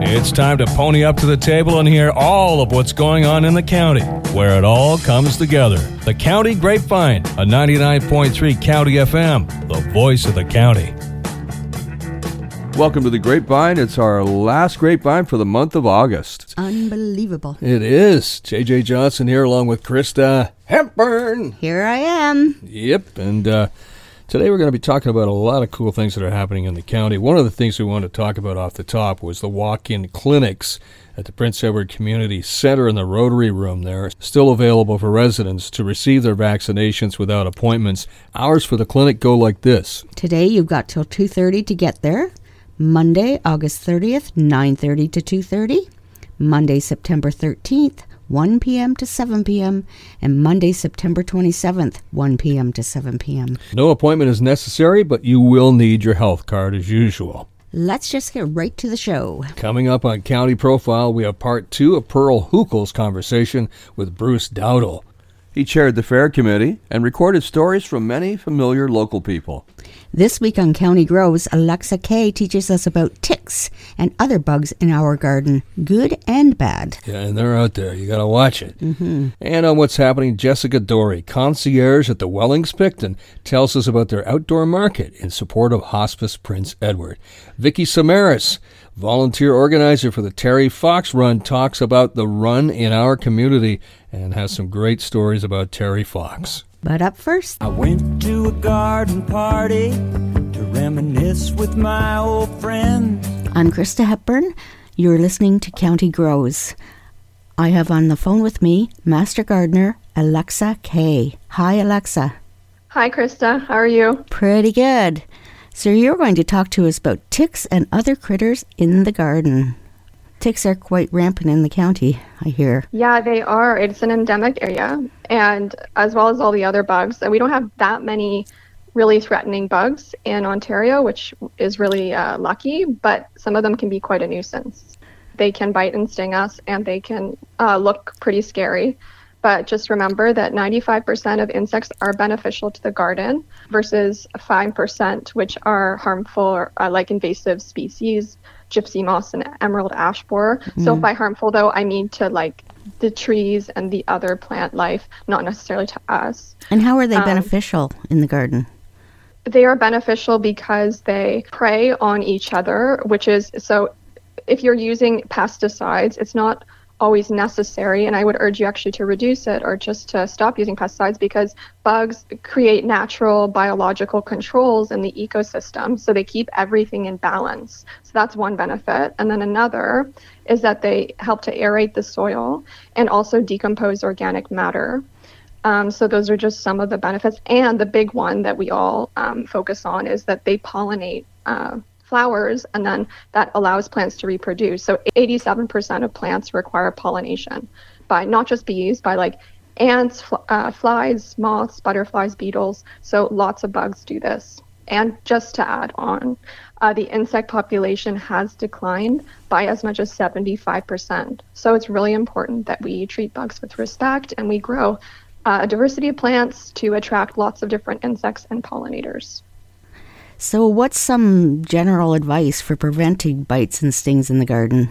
It's time to pony up to the table and hear all of what's going on in the county, where it all comes together. The County Grapevine, a 99.3 County FM, the voice of the county. Welcome to the Grapevine. It's our last Grapevine for the month of August. Unbelievable. It is. JJ Johnson here along with Krista Hepburn. Here I am. Yep, and today we're going to be talking about a lot of cool things that are happening in the county. One of the things we wanted to talk about off the top was the walk-in clinics at the Prince Edward Community Center in the Rotary Room there. Still available for residents to receive their vaccinations without appointments. Hours for the clinic go like this. Today you've got till 2:30 to get there. Monday, August 30th, 9:30 to 2:30. Monday, September 13th, 1 p.m. to 7 p.m. And Monday, September 27th, 1 p.m. to 7 p.m. No appointment is necessary, but you will need your health card as usual. Let's just get right to the show. Coming up on County Profile, we have part 2 of Pearl Huckel's conversation with Bruce Dowdle. He chaired the fair committee and recorded stories from many familiar local people. This week on County Grows, Alexa Kay teaches us about ticks and other bugs in our garden, good and bad. Yeah, and they're out there. You got to watch it. Mm-hmm. And on what's happening, Jessica Dory, concierge at the Wellings-Picton, tells us about their outdoor market in support of Hospice Prince Edward. Vicky Samaras, volunteer organizer for the Terry Fox Run, talks about the run in our community and has some great stories about Terry Fox. But up first, I went to a garden party to reminisce with my old friends. I'm Krista Hepburn. You're listening to County Grows. I have on the phone with me Master Gardener Alexa Kay. Hi, Alexa. Hi, Krista. How are you? Pretty good. So you're going to talk to us about ticks and other critters in the garden. Ticks are quite rampant in the county, I hear. Yeah, they are. It's an endemic area, and as well as all the other bugs. And we don't have that many really threatening bugs in Ontario, which is really lucky, but some of them can be quite a nuisance. They can bite and sting us, and they can look pretty scary. But just remember that 95% of insects are beneficial to the garden versus 5%, which are harmful, like invasive species, gypsy moss and emerald ash borer. So by harmful, though, I mean to like the trees and the other plant life, not necessarily to us. And how are they beneficial in the garden? They are beneficial because they prey on each other, which is, so if you're using pesticides, it's not always necessary, and I would urge you actually to reduce it or just to stop using pesticides, because bugs create natural biological controls in the ecosystem, so they keep everything in balance. So that's one benefit. And then another is that they help to aerate the soil and also decompose organic matter. So those are just some of the benefits. And the big one that we all focus on is that they pollinate flowers, and then that allows plants to reproduce. So 87% of plants require pollination by not just bees, by like ants, flies, moths, butterflies, beetles. So lots of bugs do this. And just to add on, the insect population has declined by as much as 75%. So it's really important that we treat bugs with respect and we grow a diversity of plants to attract lots of different insects and pollinators. So what's some general advice for preventing bites and stings in the garden?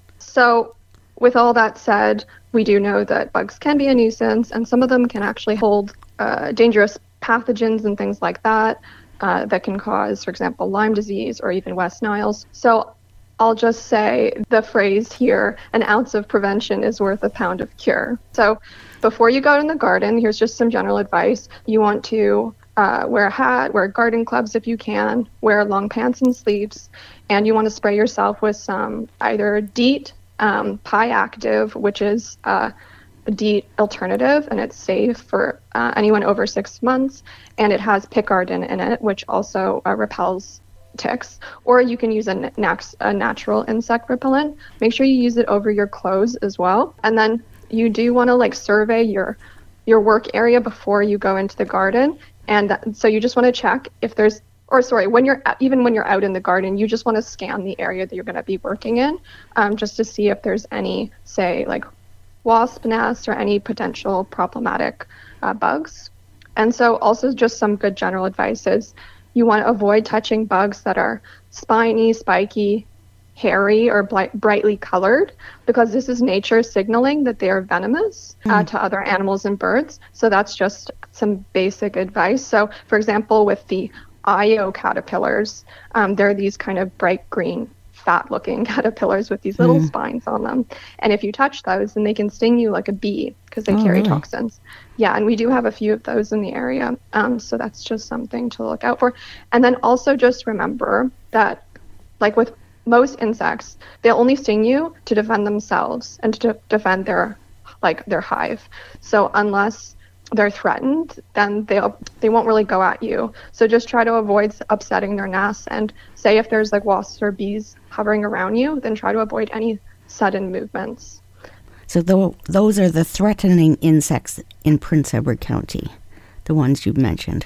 So with all that said, we do know that bugs can be a nuisance, and some of them can actually hold dangerous pathogens and things like that that can cause, for example, Lyme disease or even West Niles. So I'll just say the phrase here, an ounce of prevention is worth a pound of cure. So before you go out in the garden, here's just some general advice. You want to wear a hat, wear garden gloves if you can, wear long pants and sleeves, and you want to spray yourself with some either DEET, Pi Active, which is a DEET alternative, and it's safe for anyone over 6 months, and it has picaridin in it, which also repels ticks. Or you can use a natural insect repellent. Make sure you use it over your clothes as well. And then you do want to like survey your work area before you go into the garden. And so you just want to check if there's, when you're out in the garden, you just want to scan the area that you're going to be working in, just to see if there's any, say, like wasp nests or any potential problematic bugs. And so also just some good general advice is you want to avoid touching bugs that are spiny, spiky, hairy or brightly colored, because this is nature signaling that they are venomous to other animals and birds. So that's just some basic advice. So, for example, with the Io caterpillars, they're these kind of bright green, fat-looking caterpillars with these little spines on them. And if you touch those, then they can sting you like a bee because they carry toxins. Yeah, and we do have a few of those in the area. So that's just something to look out for. And then also just remember that, like with most insects, they'll only sting you to defend themselves and to defend their hive. So unless they're threatened, then they won't really go at you. So just try to avoid upsetting their nests, and say if there's like wasps or bees hovering around you, then try to avoid any sudden movements. So those are the threatening insects in Prince Edward County, the ones you've mentioned.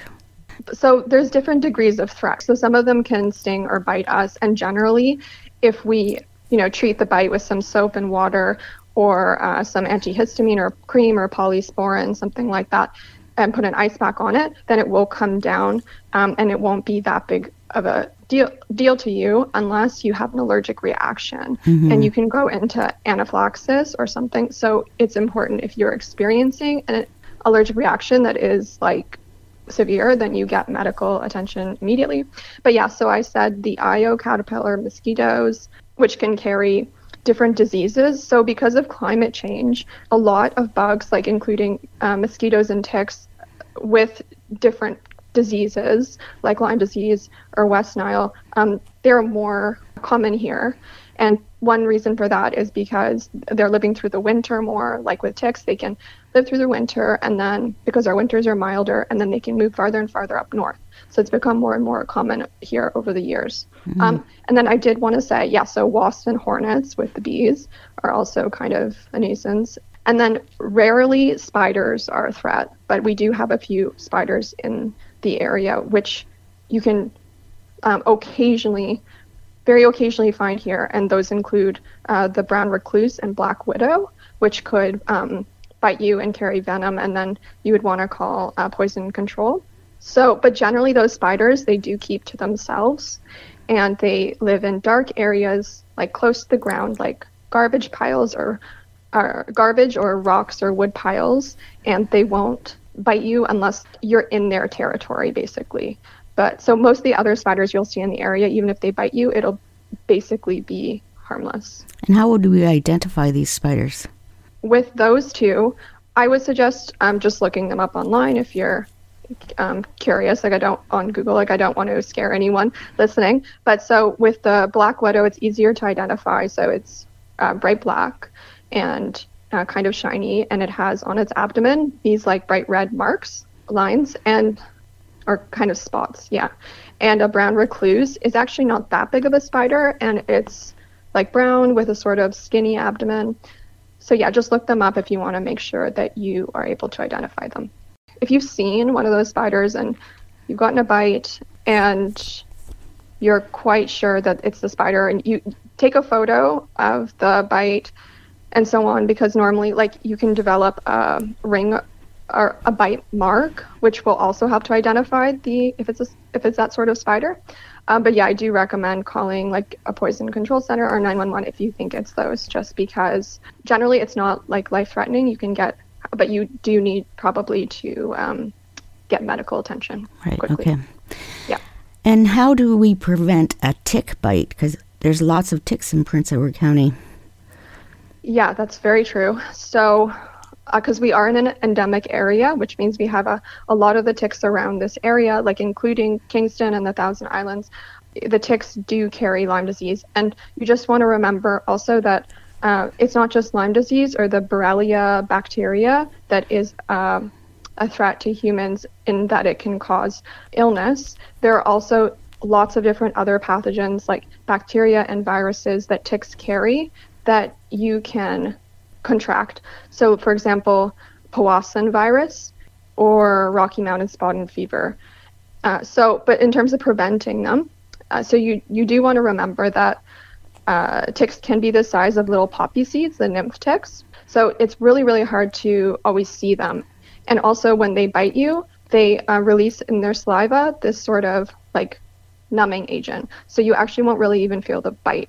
So there's different degrees of threat. So some of them can sting or bite us, and generally, if we treat the bite with some soap and water, or some antihistamine or cream or polysporin, something like that, and put an ice pack on it, then it will come down, and it won't be that big of a deal to you unless you have an allergic reaction. And you can go into anaphylaxis or something. So it's important, if you're experiencing an allergic reaction that is like severe, then you get medical attention immediately. But yeah, so I said the Io caterpillar mosquitoes, which can carry different diseases. So because of climate change, a lot of bugs, like including mosquitoes and ticks with different diseases like Lyme disease or West Nile, they're more common here. And one reason for that is because they're living through the winter more. Like with ticks, they can live through the winter, and then because our winters are milder, and then they can move farther and farther up north. So it's become more and more common here over the years. And then I did want to say, so wasps and hornets with the bees are also kind of a nuisance. And then rarely spiders are a threat, but we do have a few spiders in the area, which you can very occasionally find here. And those include the brown recluse and black widow, which could bite you and carry venom, and then you would want to call poison control. So, but generally those spiders, they do keep to themselves, and they live in dark areas, like close to the ground, like garbage piles or garbage or rocks or wood piles, and they won't bite you unless you're in their territory, basically. But so most of the other spiders you'll see in the area, even if they bite you, it'll basically be harmless. And how would we identify these spiders? With those two, I would suggest just looking them up online if you're curious. On Google, I don't want to scare anyone listening. But so with the black widow, it's easier to identify. So it's bright black and kind of shiny, and it has on its abdomen these like bright red lines, or kind of spots, And a brown recluse is actually not that big of a spider, and it's like brown with a sort of skinny abdomen. So just look them up if you want to make sure that you are able to identify them. If you've seen one of those spiders and you've gotten a bite and you're quite sure that it's the spider, and you take a photo of the bite and so on, because normally you can develop a ring or a bite mark, which will also help to identify if it's that sort of spider. But I do recommend calling like a poison control center or 911 if you think it's those, just because generally it's not like life-threatening. You can get, but you do need probably to get medical attention quickly. Okay. Yeah. And how do we prevent a tick bite? Because there's lots of ticks in Prince Edward County. Yeah, that's very true. So because we are in an endemic area, which means we have a lot of the ticks around this area, like including Kingston and the Thousand Islands. The ticks do carry Lyme disease. And you just want to remember also that it's not just Lyme disease or the Borrelia bacteria that is a threat to humans in that it can cause illness. There are also lots of different other pathogens like bacteria and viruses that ticks carry that you can contract. So, for example, Powassan virus or Rocky Mountain spotted fever. But in terms of preventing them, so you do want to remember that ticks can be the size of little poppy seeds, the nymph ticks. So it's really, really hard to always see them. And also when they bite you, they release in their saliva this sort of like numbing agent. So you actually won't really even feel the bite.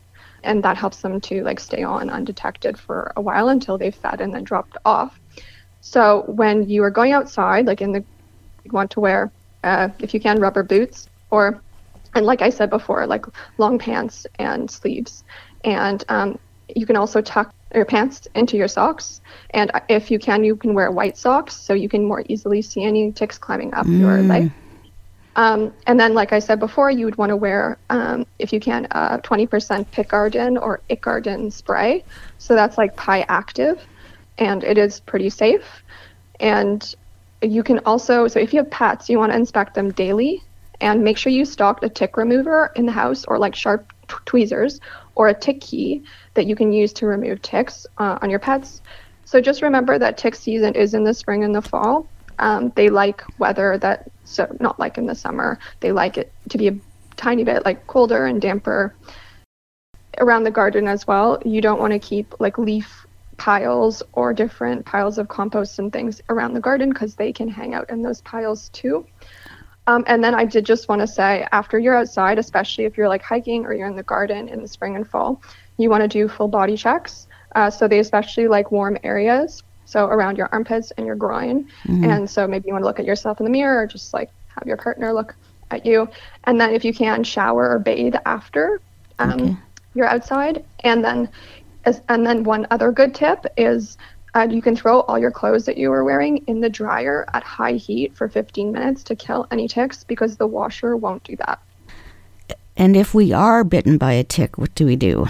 and that helps them to like stay on undetected for a while until they've fed and then dropped off. So when you are going outside, like you want to wear, if you can, rubber boots, and like I said before, like long pants and sleeves. And you can also tuck your pants into your socks. And if you can wear white socks so you can more easily see any ticks climbing up your leg. And then, like I said before, you would want to wear, if you can, 20% Pickardin or Icardin spray. So that's like Pi Active, and it is pretty safe. And you can also, so if you have pets, you want to inspect them daily and make sure you stock a tick remover in the house, or like sharp tweezers or a tick key that you can use to remove ticks on your pets. So just remember that tick season is in the spring and the fall. They like weather so not like in the summer. They like it to be a tiny bit like colder and damper around the garden as well. You don't want to keep like leaf piles or different piles of compost and things around the garden because they can hang out in those piles too. And then I did just want to say, after you're outside, especially if you're like hiking or you're in the garden in the spring and fall, you want to do full body checks. So they especially like warm areas, so around your armpits and your groin. And so maybe you want to look at yourself in the mirror, or just like have your partner look at you. And then if you can, shower or bathe after you're outside. And then one other good tip is you can throw all your clothes that you were wearing in the dryer at high heat for 15 minutes to kill any ticks, because the washer won't do that. And if we are bitten by a tick, what do we do?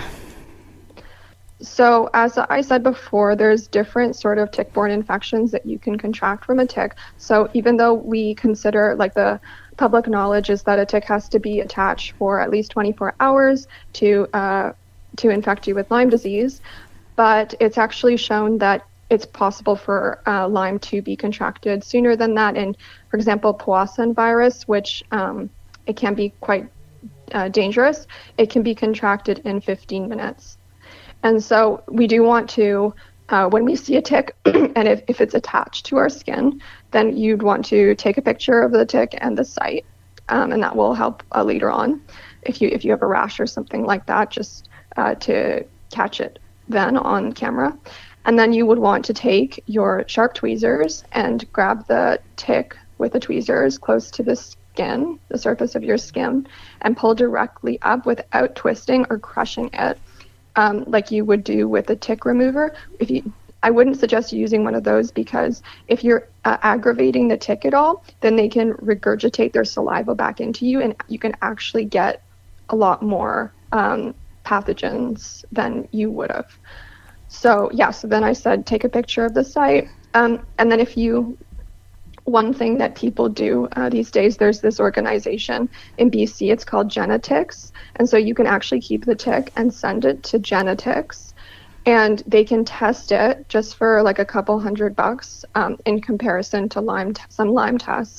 So as I said before, there's different sort of tick-borne infections that you can contract from a tick. So even though we consider, like, the public knowledge is that a tick has to be attached for at least 24 hours to infect you with Lyme disease, but it's actually shown that it's possible for Lyme to be contracted sooner than that. And for example, Powassan virus, which it can be quite dangerous, it can be contracted in 15 minutes. And so we do want to, when we see a tick, and if it's attached to our skin, then you'd want to take a picture of the tick and the site, and that will help later on if you have a rash or something like that, just to catch it then on camera. And then you would want to take your sharp tweezers and grab the tick with the tweezers close to the skin, the surface of your skin, and pull directly up without twisting or crushing it, like you would do with a tick remover. I wouldn't suggest using one of those, because if you're aggravating the tick at all, then they can regurgitate their saliva back into you, and you can actually get a lot more pathogens than you would have. So then I said take a picture of the site, and then one thing that people do these days, there's this organization in BC, it's called Genetics, and so you can actually keep the tick and send it to Genetics, and they can test it just for like a couple $100 in comparison to some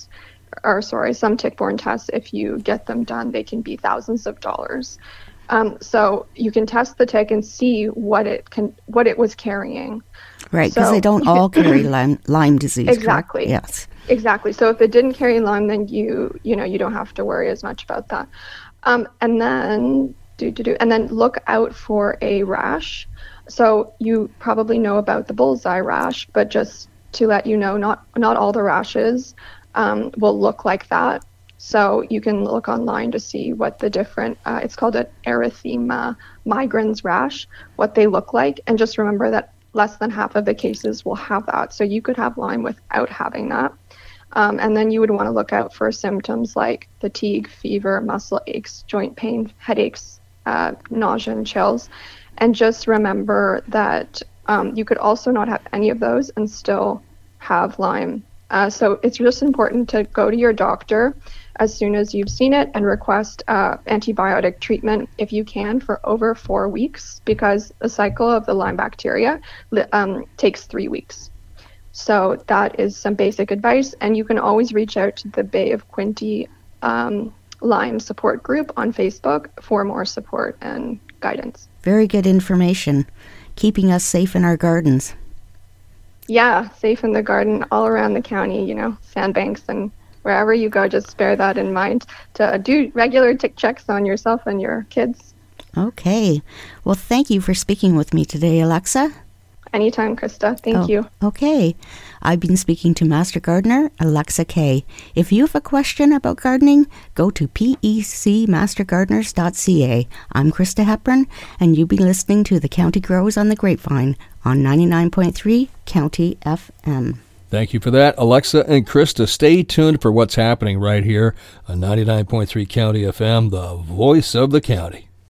tick-borne tests. If you get them done, they can be thousands of dollars. So you can test the tick and see what it was carrying. Right, because they don't all carry Lyme disease. Exactly. Correct? Yes. Exactly. So if it didn't carry Lyme, then you don't have to worry as much about that. And then look out for a rash. So you probably know about the bullseye rash, but just to let you know, not all the rashes will look like that. So you can look online to see what the different, it's called an erythema migrans rash, what they look like. And just remember that less than half of the cases will have that. So you could have Lyme without having that. And then you would want to look out for symptoms like fatigue, fever, muscle aches, joint pain, headaches, nausea, and chills. And just remember that you could also not have any of those and still have Lyme. So it's just important to go to your doctor as soon as you've seen it and request antibiotic treatment if you can for over 4 weeks, because the cycle of the Lyme bacteria takes 3 weeks. So that is some basic advice, and you can always reach out to the Bay of Quinte Lyme support group on Facebook for more support and guidance. Very good information, keeping us safe in our gardens. Yeah, safe in the garden all around the county, sandbanks, and wherever you go, just bear that in mind to do regular tick checks on yourself and your kids. Okay. Well, thank you for speaking with me today, Alexa. Anytime, Krista. Thank you. Okay. I've been speaking to Master Gardener Alexa Kay. If you have a question about gardening, go to pecmastergardeners.ca. I'm Krista Hepburn, and you've been listening to The County Grows on the Grapevine on 99.3 County FM. Thank you for that, Alexa and Krista. Stay tuned for what's happening right here on 99.3 County FM, the voice of the county.